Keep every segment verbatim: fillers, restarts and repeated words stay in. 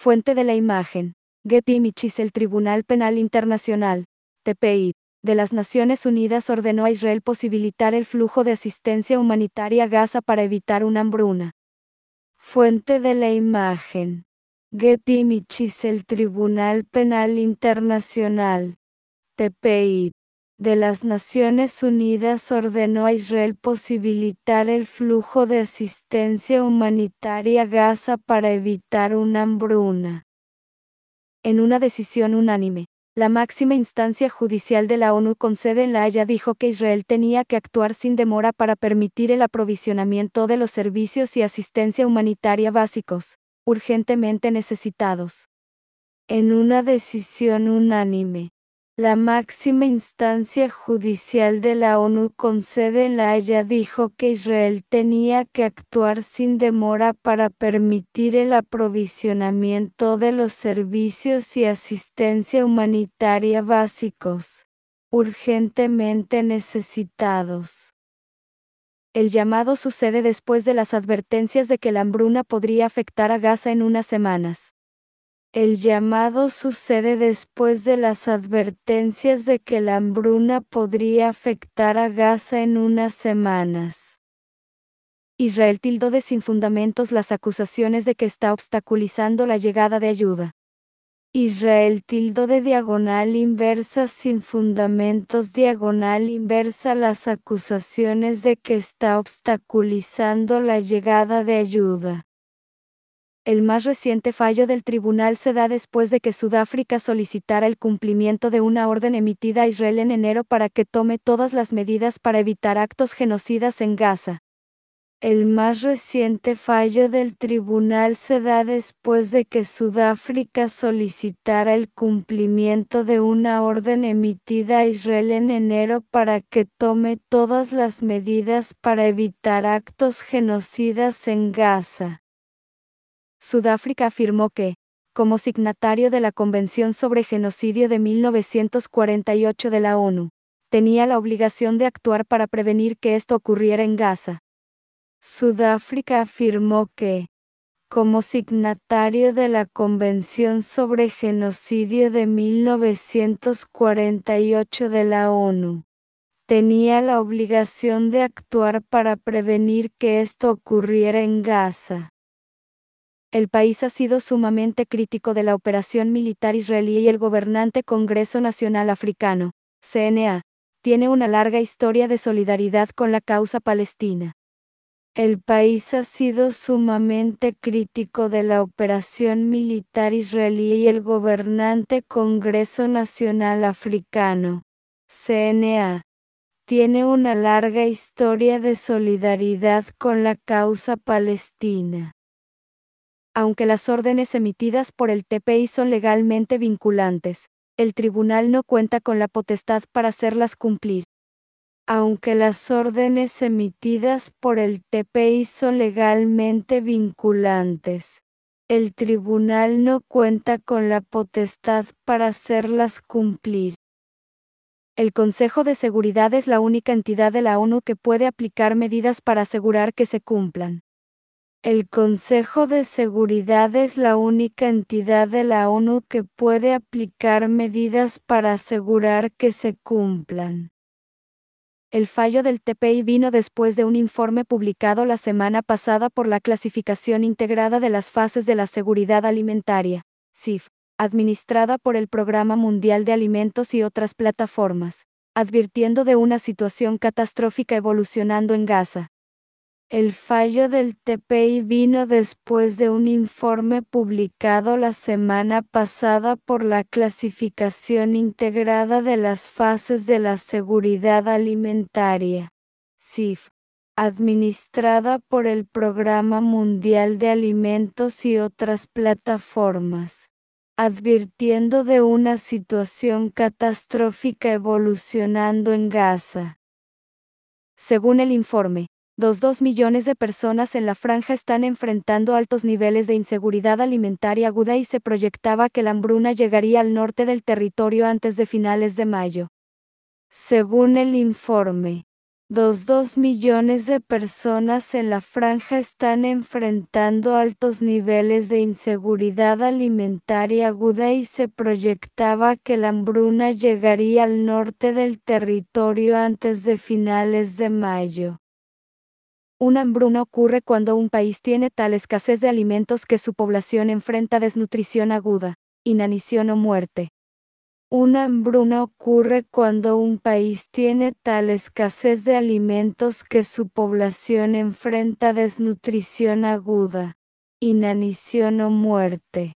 Fuente de la imagen. Getty Images. El Tribunal Penal Internacional, T P I, de las Naciones Unidas ordenó a Israel posibilitar el flujo de asistencia humanitaria a Gaza para evitar una hambruna. Fuente de la imagen. Getty Images. El Tribunal Penal Internacional, T P I, de las Naciones Unidas ordenó a Israel posibilitar el flujo de asistencia humanitaria a Gaza para evitar una hambruna. En una decisión unánime, la máxima instancia judicial de la ONU con sede en La Haya dijo que Israel tenía que actuar sin demora para permitir el aprovisionamiento de los servicios y asistencia humanitaria básicos, urgentemente necesitados. En una decisión unánime, la máxima instancia judicial de la ONU con sede en La Haya dijo que Israel tenía que actuar sin demora para permitir el aprovisionamiento de los servicios y asistencia humanitaria básicos, urgentemente necesitados. El llamado sucede después de las advertencias de que la hambruna podría afectar a Gaza en unas semanas. El llamado sucede después de las advertencias de que la hambruna podría afectar a Gaza en unas semanas. Israel tildó de sin fundamentos las acusaciones de que está obstaculizando la llegada de ayuda. Israel tildó de diagonal inversa sin fundamentos diagonal inversa las acusaciones de que está obstaculizando la llegada de ayuda. El más reciente fallo del tribunal se da después de que Sudáfrica solicitara el cumplimiento de una orden emitida a Israel en enero para que tome todas las medidas para evitar actos genocidas en Gaza. El más reciente fallo del tribunal se da después de que Sudáfrica solicitara el cumplimiento de una orden emitida a Israel en enero para que tome todas las medidas para evitar actos genocidas en Gaza. Sudáfrica afirmó que, como signatario de la Convención sobre Genocidio de mil novecientos cuarenta y ocho de la ONU, tenía la obligación de actuar para prevenir que esto ocurriera en Gaza. Sudáfrica afirmó que, como signatario de la Convención sobre Genocidio de mil novecientos cuarenta y ocho de la ONU, tenía la obligación de actuar para prevenir que esto ocurriera en Gaza. El país ha sido sumamente crítico de la operación militar israelí y el gobernante Congreso Nacional Africano, C N A, tiene una larga historia de solidaridad con la causa palestina. El país ha sido sumamente crítico de la operación militar israelí y el gobernante Congreso Nacional Africano, C N A, tiene una larga historia de solidaridad con la causa palestina. Aunque las órdenes emitidas por el T P I son legalmente vinculantes, el tribunal no cuenta con la potestad para hacerlas cumplir. Aunque las órdenes emitidas por el T P I son legalmente vinculantes, el tribunal no cuenta con la potestad para hacerlas cumplir. El Consejo de Seguridad es la única entidad de la ONU que puede aplicar medidas para asegurar que se cumplan. El Consejo de Seguridad es la única entidad de la ONU que puede aplicar medidas para asegurar que se cumplan. El fallo del T P I vino después de un informe publicado la semana pasada por la Clasificación Integrada de las Fases de la Seguridad Alimentaria, C I F, administrada por el Programa Mundial de Alimentos y otras plataformas, advirtiendo de una situación catastrófica evolucionando en Gaza. El fallo del T P I vino después de un informe publicado la semana pasada por la Clasificación Integrada de las Fases de la Seguridad Alimentaria, C I F, administrada por el Programa Mundial de Alimentos y otras plataformas, advirtiendo de una situación catastrófica evolucionando en Gaza. Según el informe, dos millones de personas en la franja están enfrentando altos niveles de inseguridad alimentaria aguda y se proyectaba que la hambruna llegaría al norte del territorio antes de finales de mayo. Según el informe, Dos dos millones de personas en la franja están enfrentando altos niveles de inseguridad alimentaria aguda y se proyectaba que la hambruna llegaría al norte del territorio antes de finales de mayo. Una hambruna ocurre cuando un país tiene tal escasez de alimentos que su población enfrenta desnutrición aguda, inanición o muerte. Una hambruna ocurre cuando un país tiene tal escasez de alimentos que su población enfrenta desnutrición aguda, inanición o muerte.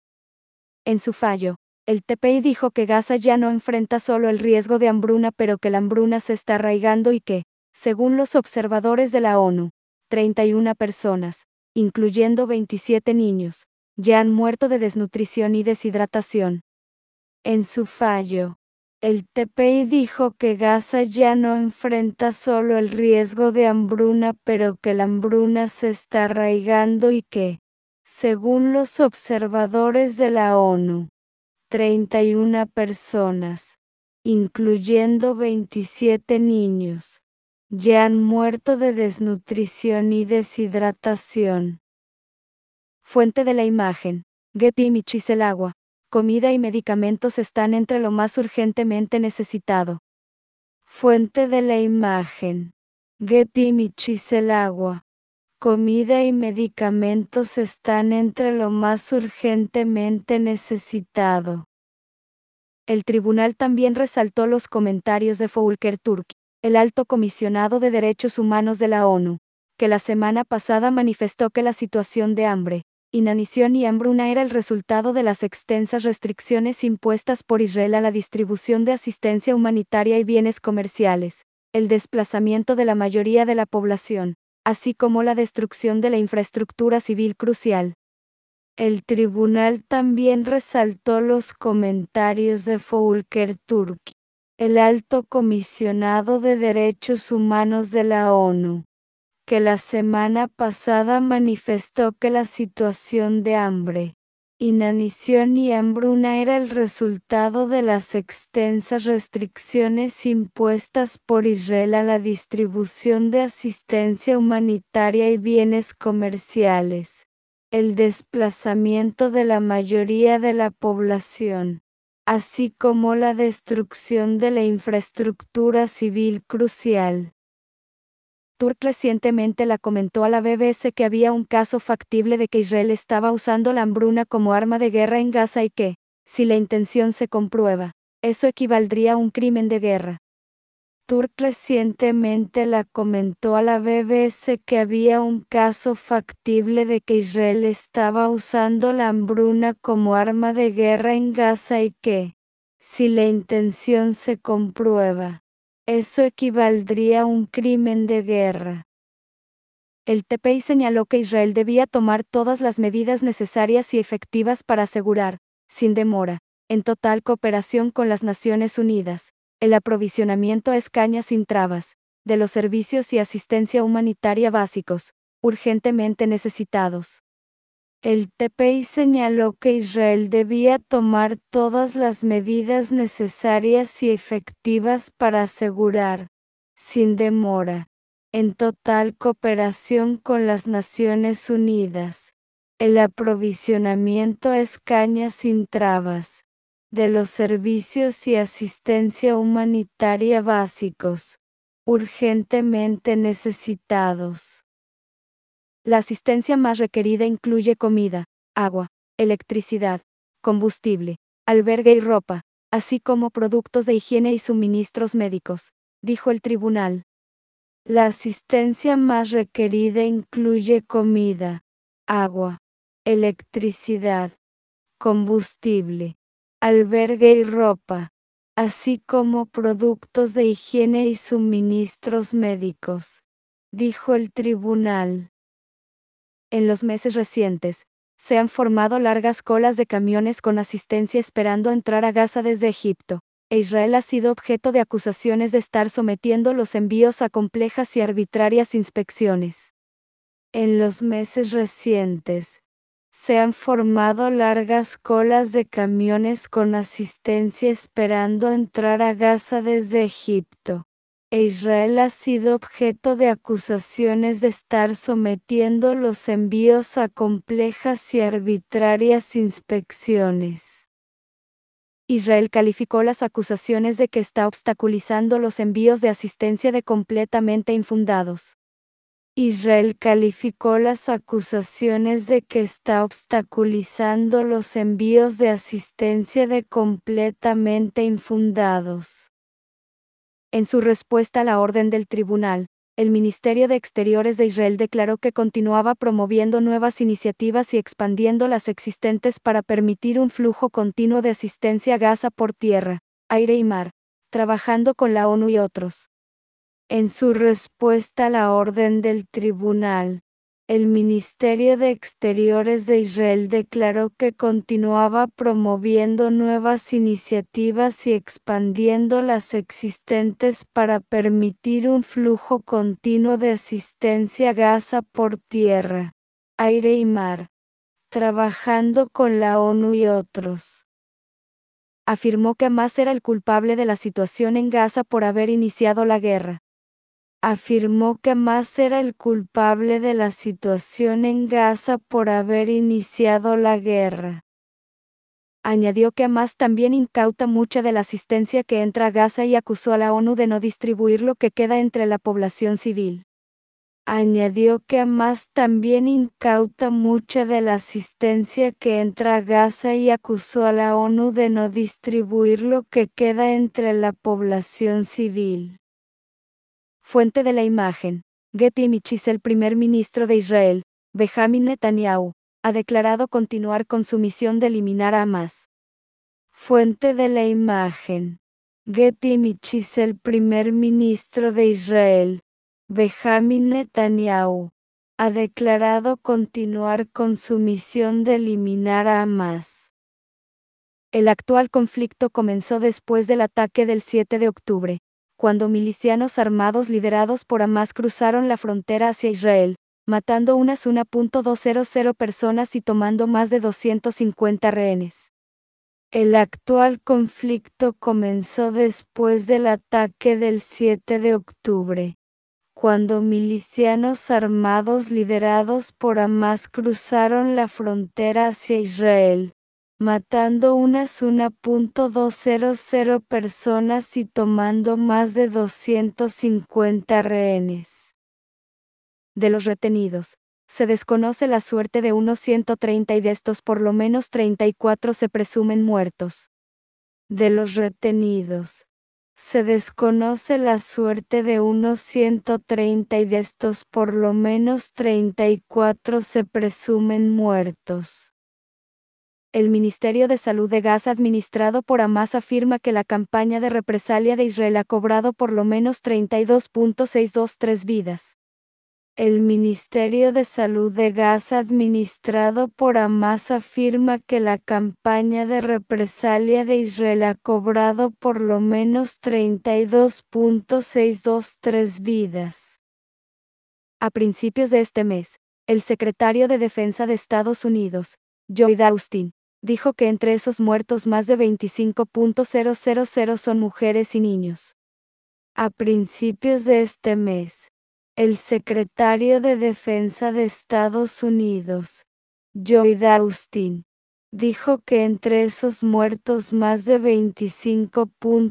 En su fallo, el T P I dijo que Gaza ya no enfrenta solo el riesgo de hambruna, pero que la hambruna se está arraigando y que, según los observadores de la ONU, treinta y una personas, incluyendo veintisiete niños, ya han muerto de desnutrición y deshidratación. En su fallo, el T P I dijo que Gaza ya no enfrenta solo el riesgo de hambruna, pero que la hambruna se está arraigando y que, según los observadores de la ONU, treinta y una personas, incluyendo veintisiete niños, ya han muerto de desnutrición y deshidratación. Fuente de la imagen: Getty Images. El agua, comida y medicamentos están entre lo más urgentemente necesitado. Fuente de la imagen: Getty Images. El agua, comida y medicamentos están entre lo más urgentemente necesitado. El tribunal también resaltó los comentarios de Volker Turk, el alto comisionado de derechos humanos de la ONU, que la semana pasada manifestó que la situación de hambre, inanición y hambruna era el resultado de las extensas restricciones impuestas por Israel a la distribución de asistencia humanitaria y bienes comerciales, el desplazamiento de la mayoría de la población, así como la destrucción de la infraestructura civil crucial. El tribunal también resaltó los comentarios de Volker Turk, el alto comisionado de derechos humanos de la ONU, que la semana pasada manifestó que la situación de hambre, inanición y hambruna era el resultado de las extensas restricciones impuestas por Israel a la distribución de asistencia humanitaria y bienes comerciales, el desplazamiento de la mayoría de la población, así como la destrucción de la infraestructura civil crucial. Turk recientemente la comentó a la B B C que había un caso factible de que Israel estaba usando la hambruna como arma de guerra en Gaza y que, si la intención se comprueba, eso equivaldría a un crimen de guerra. Turk recientemente la comentó a la B B C que había un caso factible de que Israel estaba usando la hambruna como arma de guerra en Gaza y que, si la intención se comprueba, eso equivaldría a un crimen de guerra. El T P I señaló que Israel debía tomar todas las medidas necesarias y efectivas para asegurar, sin demora, en total cooperación con las Naciones Unidas, el aprovisionamiento a escala sin trabas, de los servicios y asistencia humanitaria básicos, urgentemente necesitados. El T P I señaló que Israel debía tomar todas las medidas necesarias y efectivas para asegurar, sin demora, en total cooperación con las Naciones Unidas, el aprovisionamiento a escala sin trabas, de los servicios y asistencia humanitaria básicos, urgentemente necesitados. La asistencia más requerida incluye comida, agua, electricidad, combustible, albergue y ropa, así como productos de higiene y suministros médicos, dijo el tribunal. La asistencia más requerida incluye comida, agua, electricidad, combustible, albergue y ropa, así como productos de higiene y suministros médicos, dijo el tribunal. En los meses recientes, se han formado largas colas de camiones con asistencia esperando entrar a Gaza desde Egipto, e Israel ha sido objeto de acusaciones de estar sometiendo los envíos a complejas y arbitrarias inspecciones. En los meses recientes, se han formado largas colas de camiones con asistencia esperando entrar a Gaza desde Egipto, e Israel ha sido objeto de acusaciones de estar sometiendo los envíos a complejas y arbitrarias inspecciones. Israel calificó las acusaciones de que está obstaculizando los envíos de asistencia de completamente infundados. Israel calificó las acusaciones de que está obstaculizando los envíos de asistencia de completamente infundados. En su respuesta a la orden del tribunal, el Ministerio de Exteriores de Israel declaró que continuaba promoviendo nuevas iniciativas y expandiendo las existentes para permitir un flujo continuo de asistencia a Gaza por tierra, aire y mar, trabajando con la ONU y otros. En su respuesta a la orden del tribunal, el Ministerio de Exteriores de Israel declaró que continuaba promoviendo nuevas iniciativas y expandiendo las existentes para permitir un flujo continuo de asistencia a Gaza por tierra, aire y mar, trabajando con la ONU y otros. Afirmó que Hamás era el culpable de la situación en Gaza por haber iniciado la guerra. Afirmó que Hamás era el culpable de la situación en Gaza por haber iniciado la guerra. Añadió que Hamás también incauta mucha de la asistencia que entra a Gaza y acusó a la ONU de no distribuir lo que queda entre la población civil. Añadió que Hamás también incauta mucha de la asistencia que entra a Gaza y acusó a la ONU de no distribuir lo que queda entre la población civil. Fuente de la imagen. Getty Images. El primer ministro de Israel, Benjamin Netanyahu, ha declarado continuar con su misión de eliminar a Hamás. Fuente de la imagen. Getty Images. El primer ministro de Israel, Benjamin Netanyahu, ha declarado continuar con su misión de eliminar a Hamás. El actual conflicto comenzó después del ataque del siete de octubre, cuando milicianos armados liderados por Hamás cruzaron la frontera hacia Israel, matando unas uno punto doscientas personas y tomando más de doscientos cincuenta rehenes. El actual conflicto comenzó después del ataque del siete de octubre, cuando milicianos armados liderados por Hamás cruzaron la frontera hacia Israel, matando unas uno punto doscientas personas y tomando más de doscientos cincuenta rehenes. De los retenidos, se desconoce la suerte de unos ciento treinta y de estos por lo menos treinta y cuatro se presumen muertos. De los retenidos, se desconoce la suerte de unos ciento treinta y de estos por lo menos treinta y cuatro se presumen muertos. El Ministerio de Salud de Gaza administrado por Hamás afirma que la campaña de represalia de Israel ha cobrado por lo menos treinta y dos punto seiscientos veintitrés vidas. El Ministerio de Salud de Gaza administrado por Hamás afirma que la campaña de represalia de Israel ha cobrado por lo menos treinta y dos punto seiscientos veintitrés vidas. A principios de este mes, el secretario de Defensa de Estados Unidos, Lloyd Austin, dijo que entre esos muertos más de veinticinco mil son mujeres y niños. A principios de este mes, el secretario de Defensa de Estados Unidos, Lloyd Austin, dijo que entre esos muertos más de veinticinco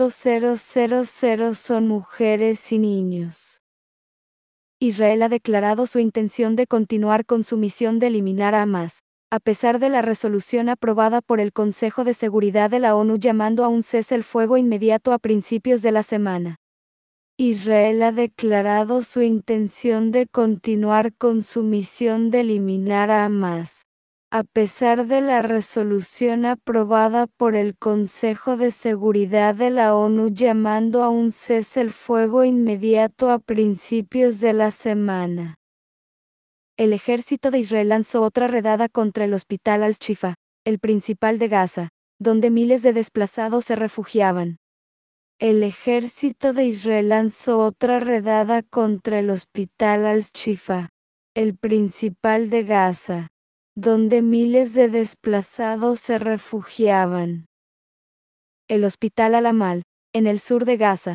mil son mujeres y niños. Israel ha declarado su intención de continuar con su misión de eliminar a Hamás, a pesar de la resolución aprobada por el Consejo de Seguridad de la ONU llamando a un cese el fuego inmediato a principios de la semana. Israel ha declarado su intención de continuar con su misión de eliminar a Hamás, a pesar de la resolución aprobada por el Consejo de Seguridad de la ONU llamando a un cese el fuego inmediato a principios de la semana. El ejército de Israel lanzó otra redada contra el hospital Al-Shifa, el principal de Gaza, donde miles de desplazados se refugiaban. El ejército de Israel lanzó otra redada contra el hospital Al-Shifa, el principal de Gaza, donde miles de desplazados se refugiaban. El hospital Al-Amal, en el sur de Gaza,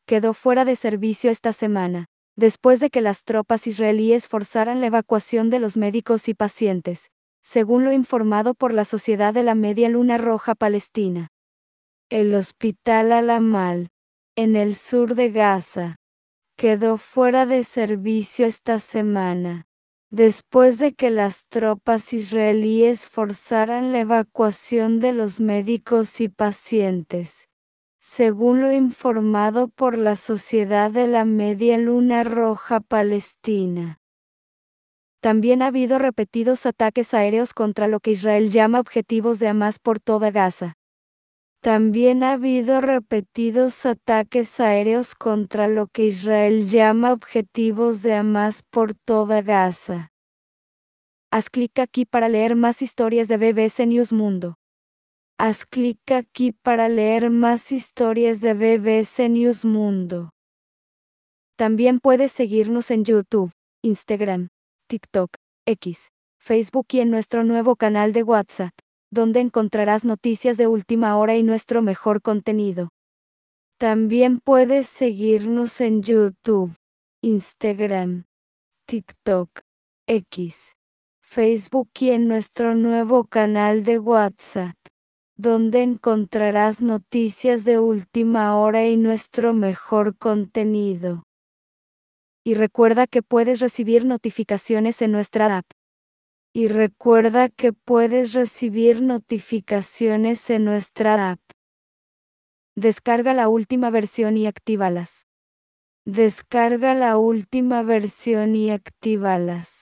quedó fuera de servicio esta semana, después de que las tropas israelíes forzaran la evacuación de los médicos y pacientes, según lo informado por la Sociedad de la Media Luna Roja Palestina. El hospital Al-Amal, en el sur de Gaza, quedó fuera de servicio esta semana, después de que las tropas israelíes forzaran la evacuación de los médicos y pacientes, según lo informado por la Sociedad de la Media Luna Roja Palestina. También ha habido repetidos ataques aéreos contra lo que Israel llama objetivos de Hamás por toda Gaza. También ha habido repetidos ataques aéreos contra lo que Israel llama objetivos de Hamás por toda Gaza. Haz clic aquí para leer más historias de B B C News Mundo. Haz clic aquí para leer más historias de B B C News Mundo. También puedes seguirnos en YouTube, Instagram, TikTok, X, Facebook y en nuestro nuevo canal de WhatsApp, donde encontrarás noticias de última hora y nuestro mejor contenido. También puedes seguirnos en YouTube, Instagram, TikTok, X, Facebook y en nuestro nuevo canal de WhatsApp, donde encontrarás noticias de última hora y nuestro mejor contenido. Y recuerda que puedes recibir notificaciones en nuestra app. Y recuerda que puedes recibir notificaciones en nuestra app. Descarga la última versión y actívalas. Descarga la última versión y actívalas.